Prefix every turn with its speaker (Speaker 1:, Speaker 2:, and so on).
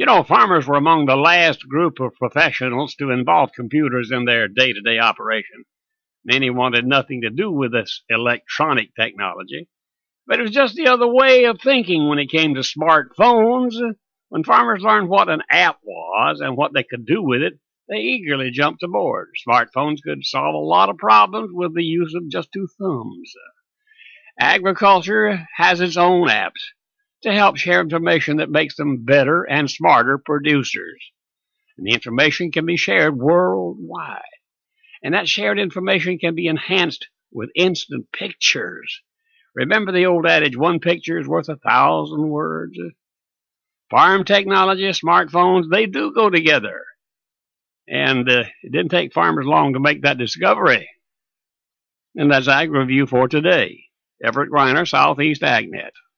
Speaker 1: Farmers were among the last group of professionals to involve computers in their day-to-day operation. Many wanted nothing to do with this electronic technology, but it was just the other way of thinking when it came to smartphones. When farmers learned what an app was and what they could do with it, they eagerly jumped aboard. Smartphones could solve a lot of problems with the use of just two thumbs. Agriculture has its own apps to help share information that makes them better and smarter producers. And the information can be shared worldwide. And that shared information can be enhanced with instant pictures. Remember the old adage, one picture is worth 1,000 words? Farm technology, smartphones, they do go together. And it didn't take farmers long to make that discovery. And that's Ag Review for today. Everett Griner, Southeast AgNet.